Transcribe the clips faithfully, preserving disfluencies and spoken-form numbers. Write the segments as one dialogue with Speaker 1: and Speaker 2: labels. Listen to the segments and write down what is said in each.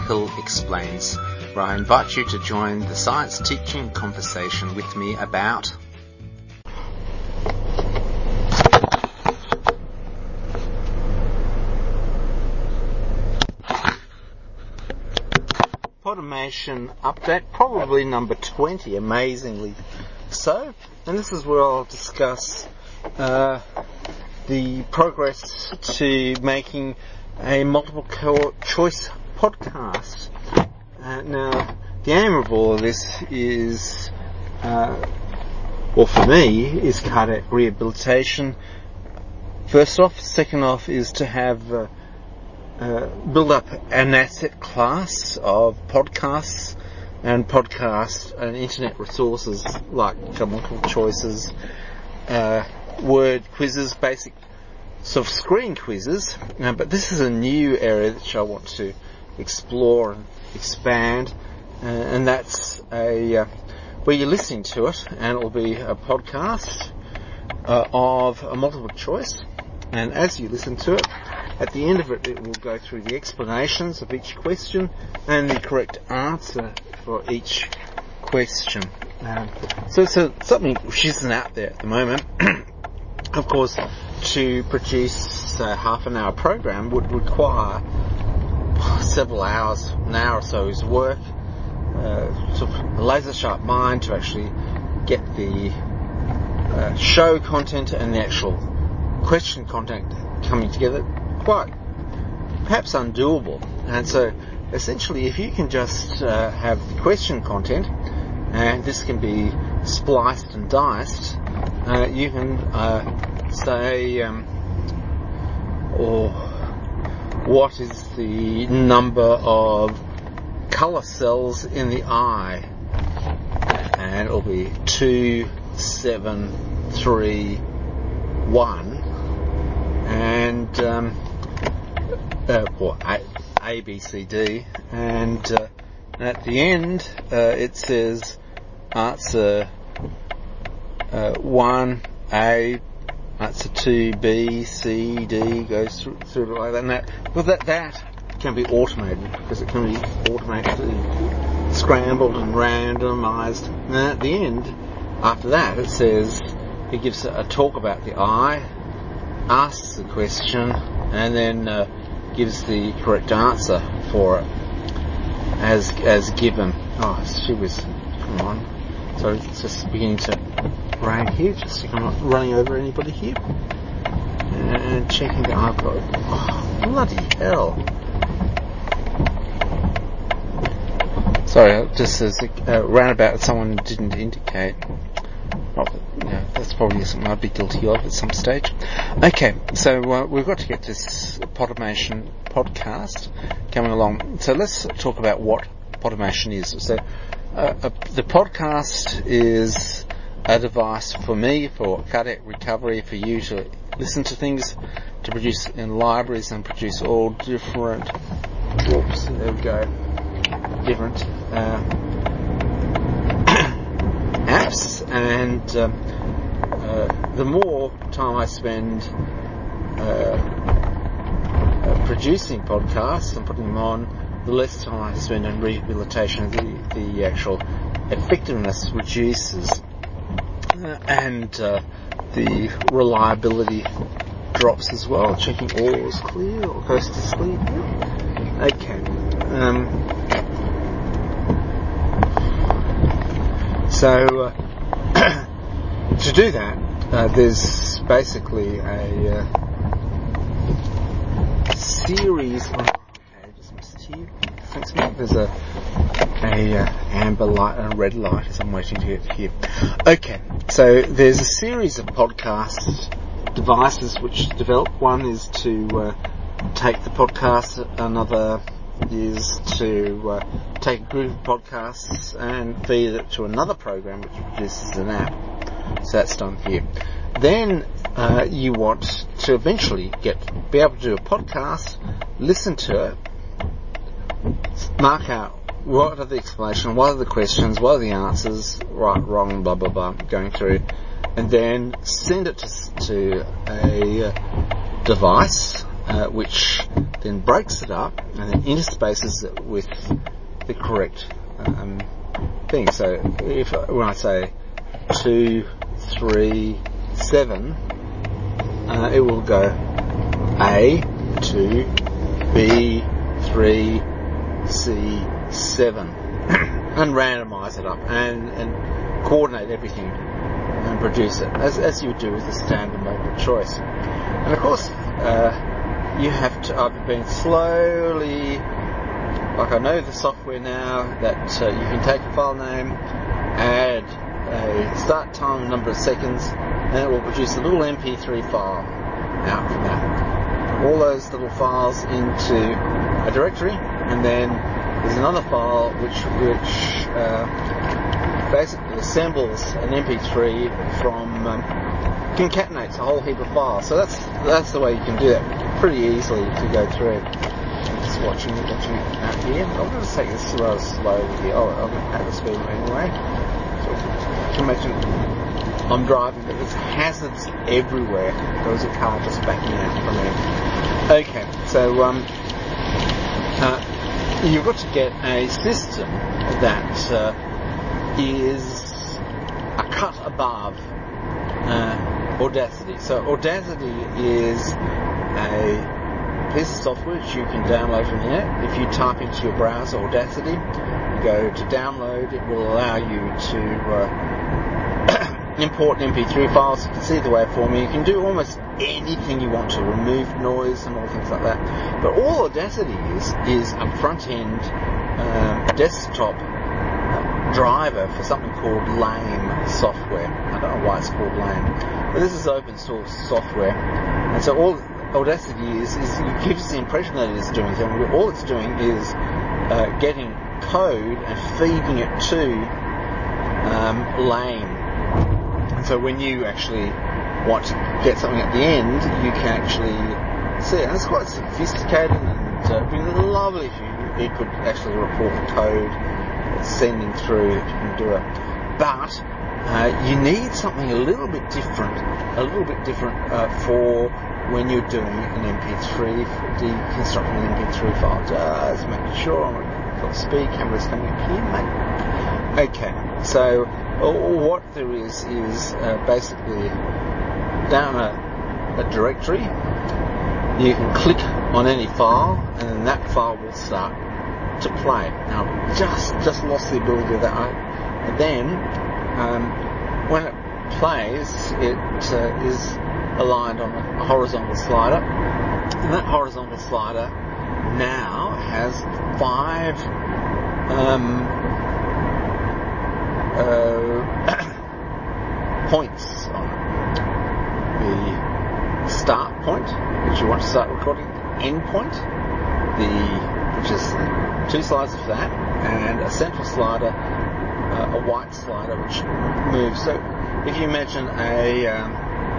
Speaker 1: Michael Explains, where I invite you to join the science teaching conversation with me about Podimation update, probably number twenty, amazingly so. And this is where I'll discuss uh, the progress to making a multiple co- choice podcast. Uh, now, the aim of all of this is, uh, or for me, is cardiac rehabilitation. First off. Second off is to have uh, uh, build up an asset class of podcasts and podcast and internet resources like multiple choices, uh, word quizzes, basic sort of screen quizzes, uh, but this is a new area which I want to explore and expand, uh, and that's a uh, where you're listening to it, and it will be a podcast uh, of a multiple choice, and as you listen to it, at the end of it, it will go through the explanations of each question and the correct answer for each question. Um, so, so something which isn't out there at the moment. Of course, to produce a half an hour program would require several hours, an hour or so's work, uh, sort of a laser sharp mind to actually get the uh, show content and the actual question content coming together. Quite perhaps undoable. And so essentially, if you can just uh, have the question content, and this can be spliced and diced, uh, you can uh, say, um, or what is the number of colour cells in the eye? And it'll be two, seven, three, one, and um, uh, or A, A, B, C, D, and uh, at the end uh, it says answer uh, one, A, answer two, B, C, D, goes through, through like that. And that, well, that that can be automated because it can be automatically scrambled and randomised. And at the end, after that, it says it gives a, a talk about the eye, asks the question, and then uh, gives the correct answer for it as as given. Oh, she was, come on. So it's just beginning to rain here, just so I'm not running over anybody here. And checking that I've got, oh, bloody hell. Sorry, just as a uh, roundabout someone didn't indicate. Not that, you know, that's probably something I'd be guilty of at some stage. Okay, so uh, we've got to get this Podimation podcast coming along. So let's talk about what Podimation is. So uh, uh, the podcast is a device for me, for cardiac recovery, for you to listen to things, to produce in libraries and produce all different, whoops, there we go, different uh, apps, and um, uh, the more time I spend uh, uh, producing podcasts and putting them on, the less time I spend on rehabilitation. The, the actual effectiveness reduces, uh, and uh, the reliability drops as well. Checking all is clear, all goes to sleep. Okay. Um, So, uh, to do that, uh, there's basically a uh, series of... Okay, just missed here. Thanks, mate. There's a, a uh, amber light and a red light as I'm waiting to get here. Okay, so there's a series of podcast devices which develop. One is to uh, take the podcast, another is to uh, take a group of podcasts and feed it to another program which produces an app. So that's done here. Then uh, you want to eventually get be able to do a podcast, listen to it, mark out what are the explanations, what are the questions, what are the answers, right, wrong, blah, blah, blah, going through, and then send it to, to a device, uh, which then breaks it up and then interspaces it with the correct um, thing. So if when I say two, three, seven, uh, it will go A, two, B, three, C, seven, and randomise it up and, and coordinate everything and produce it as, as you would do with a standard multiple choice. And of course, uh, you have to. I've been slowly, like I know the software now that uh, you can take a file name, add a start time, number of seconds, and it will produce a little M P three file out from that. All those little files into a directory, and then there's another file which which uh, basically assembles an M P three from um, concatenates a whole heap of files. So that's that's the way you can do that pretty easily to go through. I'm just watching it, watching it out here. I'm going to take this rather slowly here. Oh, I'm at the speed limit anyway. So you can imagine I'm driving, but there's hazards everywhere. There was a car just backing out from me. Okay, so um, uh, you've got to get a system that uh, is a cut above uh, Audacity. So Audacity is a piece of software which you can download from the net. If you type into your browser Audacity, go to download, it will allow you to uh, import M P three files. You can see the waveform. You can do almost anything you want to, remove noise and all things like that. But all Audacity is, is a front-end um, desktop driver for something called Lame software. I don't know why it's called Lame, but this is open source software. And so all Audacity is, is it gives the impression that it's doing something, but all it's doing is uh, getting code and feeding it to um, Lame. And so when you actually want to get something at the end, you can actually see it. And it's quite sophisticated, and uh, it'd be lovely if you, it could actually report the code it's sending through that you can do it. But uh, you need something a little bit different, a little bit different uh, for when you're doing an M P three, deconstructing an M P three file. Just making sure I've got speed cameras coming up here, mate. Okay, so uh, what there is is uh, basically down a, a directory. You can click on any file, and then that file will start to play. Now, I've just just lost the ability of that. I, and then, um, when it plays, it uh, is aligned on a horizontal slider, and that horizontal slider now has five um, uh, points on it. The start point, which you want to start recording, end point, the which is two sliders for that, and a central slider, uh, a white slider which moves. So if you imagine a um,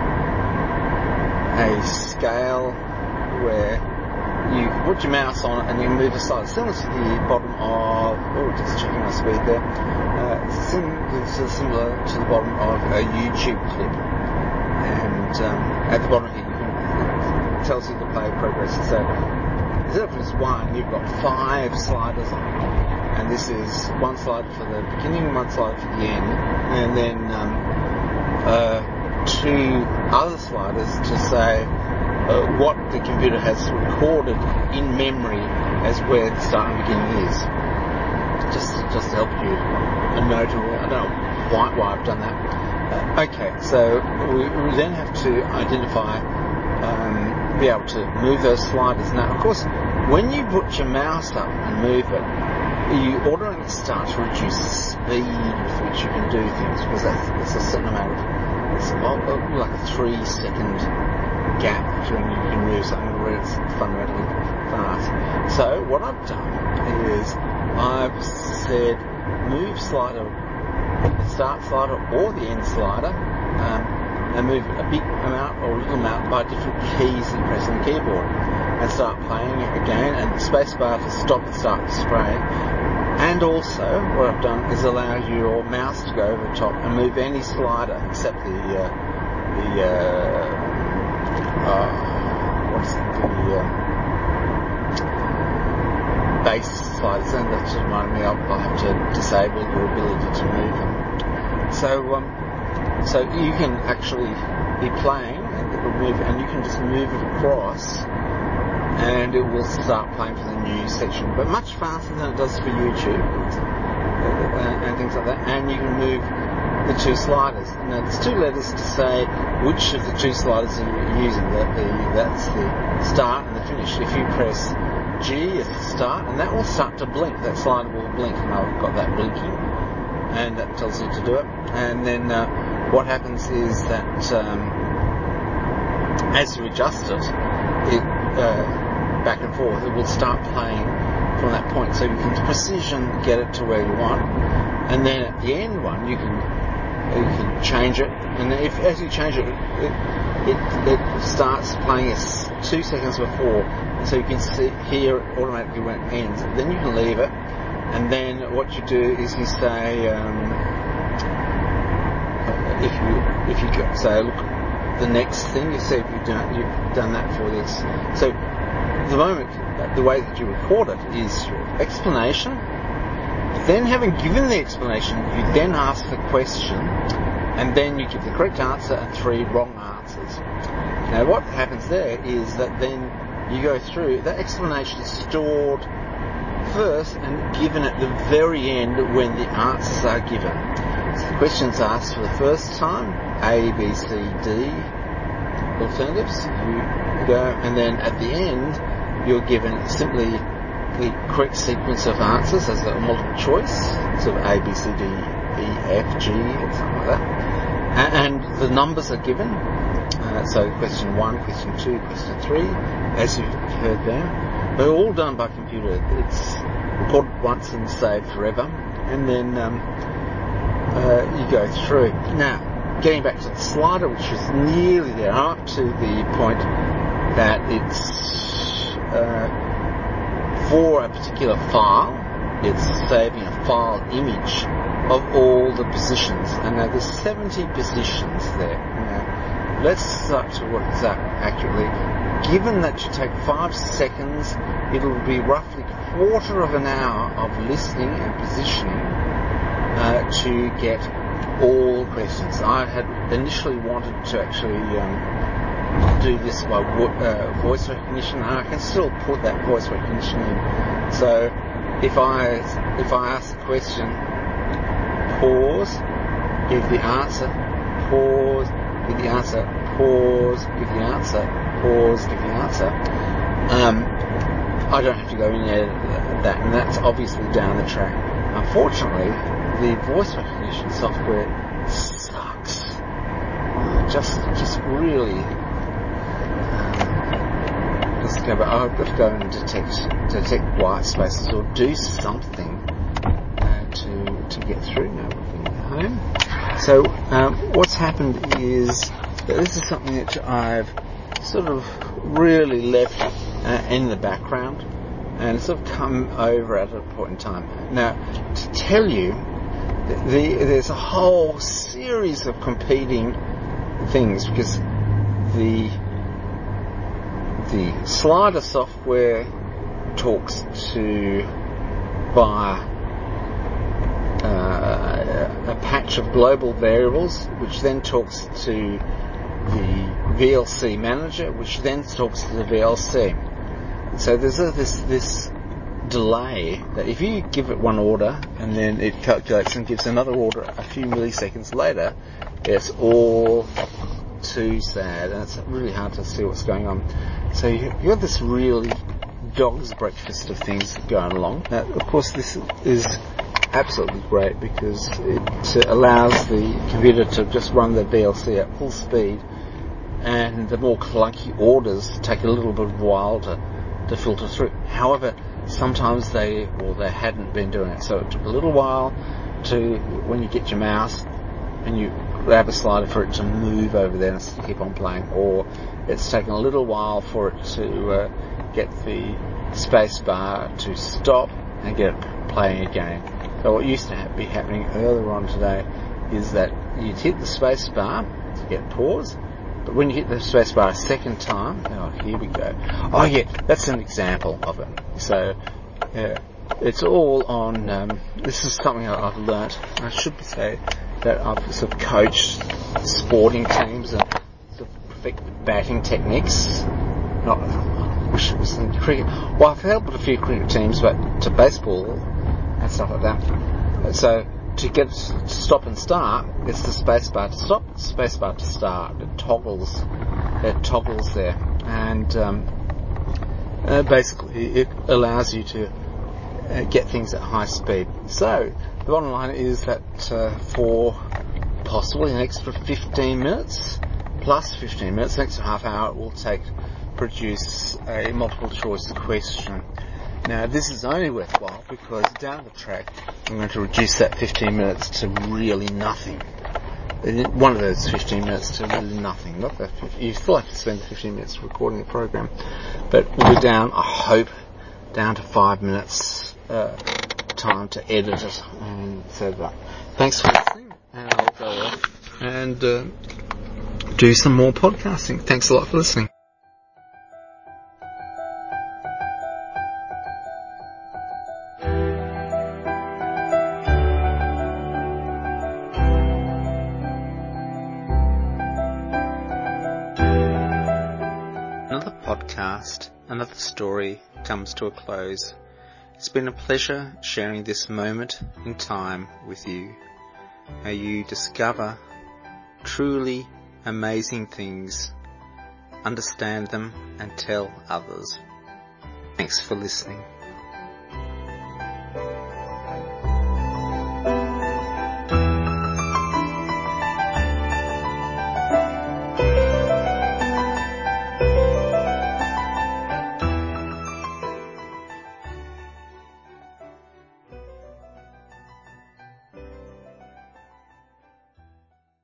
Speaker 1: a scale where you put your mouse on it and you move the slider, similar to the bottom of, oh, just checking my speed there, uh, similar, similar to the bottom of a YouTube clip. And um, at the bottom here, you can, it tells you the play progress. So instead of just one, you've got five sliders on it. And this is one slider for the beginning, one slider for the end, and then um, uh, two other sliders to say uh, what the computer has recorded in memory as where the start and beginning is. Just, just to help you note. I don't know why, why I've done that. Uh, okay, so we, we then have to identify, um, be able to move those sliders. Now, of course, when you put your mouse up and move it, you automatically start to reduce the speed with which you can do things, because that's, that's a certain amount of, it's like a three second gap between you can move something where it's fundamentally fast. So what I've done is I've said move slider, the start slider or the end slider, um, and move a big amount or a little amount by different keys that you press on the keyboard, and start playing it again, and the spacebar to stop and start the spray. And also, what I've done is allow your mouse to go over the top and move any slider except the uh, the uh, uh, what's it, the um, base sliders, and that just reminded me I'll, I'll have to disable your ability to move them. So um, so you can actually be playing and it will move, and you can just move it across and it will start playing for the new section, but much faster than it does for YouTube uh, and things like that. And you can move the two sliders. Now there's two letters to say which of the two sliders you're using. That the that's the start and the finish. If you press G as the start, and that will start to blink. That slider will blink, and I've got that blinking, and that tells you to do it. And then uh, what happens is that um, as you adjust it, it uh, back and forth, it will start playing from that point. So you can precision get it to where you want, and then at the end one you can you can change it. And if as you change it, it it, it starts playing it two seconds before, so you can see hear it automatically when it ends. Then you can leave it, and then what you do is you say um, if you if you go, say look the next thing, you see if you've done you've done that for this. So the moment, the way that you record it is your explanation. Then, having given the explanation, you then ask the question, and then you give the correct answer and three wrong answers. Now, what happens there is that then you go through, that explanation is stored first and given at the very end when the answers are given. So the question's asked for the first time, A, B, C, D alternatives. You go, and then at the end, you're given simply the correct sequence of answers as a multiple choice, sort of A, B, C, D, E, F, G, or something like that. And the numbers are given. Uh, so question one, question two, question three, as you've heard there. They're all done by computer. It's recorded once and saved forever. And then um, uh, you go through. Now, getting back to the slider, which is nearly there, up to the point that it's uh, for a particular file, it's saving a file image of all the positions. And now there's seventy positions there. Now, let's start to work this out accurately. Given that you take five seconds, it'll be roughly a quarter of an hour of listening and positioning uh, to get all questions. I had initially wanted to actually um, do this by vo- uh, voice recognition, and I can still put that voice recognition in. So if I if I ask the question, pause, give the answer, pause, give the answer, pause, give the answer, pause, give the answer. Um, I don't have to go in there that, and that's obviously down the track. Unfortunately, the voice recognition software sucks. Just, just really um, doesn't go. But I've got to go and detect, detect white spaces or do something uh, to to get through now working at home. So um, what's happened is that this is something that I've sort of really left uh, in the background, and sort of come over at a point in time. Now, to tell you, the, the, there's a whole series of competing things, because the the slider software talks to by uh, a patch of global variables, which then talks to the V L C manager, which then talks to the V L C. So there's a, this this delay that if you give it one order and then it calculates and gives another order a few milliseconds later, it's all too sad, and it's really hard to see what's going on. So you, you have this really dog's breakfast of things going along. Now, of course, this is absolutely great because it allows the computer to just run the V L C at full speed, and the more clunky orders take a little bit of a while to, to filter through. However, sometimes they, well, they hadn't been doing it, so it took a little while to, when you get your mouse and you grab a slider, for it to move over there and keep on playing, or it's taken a little while for it to uh, get the space bar to stop and get it playing again. So what used to be happening earlier on today is that you'd hit the space bar to get pause, But when you hit the spacebar a second time, oh, here we go. Oh yeah, that's an example of it. So, yeah, it's all on, um, this is something that I've learnt. I should say that I've sort of coached sporting teams and sort of perfected batting techniques. Not, I wish it was in cricket. Well, I've helped a few cricket teams, but to baseball and stuff like that. So, to get to stop and start, it's the spacebar to stop, the spacebar to start. It toggles, it toggles there, and um, uh, basically it allows you to uh, get things at high speed. So the bottom line is that uh, for possibly an extra fifteen minutes, plus fifteen minutes, an extra half hour, it will take to produce a multiple choice question. Now, this is only worthwhile because down the track, I'm going to reduce that fifteen minutes to really nothing. One of those fifteen minutes to really nothing. Not that you still have to spend the fifteen minutes recording the program, but we'll be down, I hope, down to five minutes uh, time to edit it and set it up. Thanks for listening, and I'll go off and uh, do some more podcasting. Thanks a lot for listening. Another podcast, another story comes to a close. It's been a pleasure sharing this moment in time with you. May you discover truly amazing things, understand them, and tell others. Thanks for listening.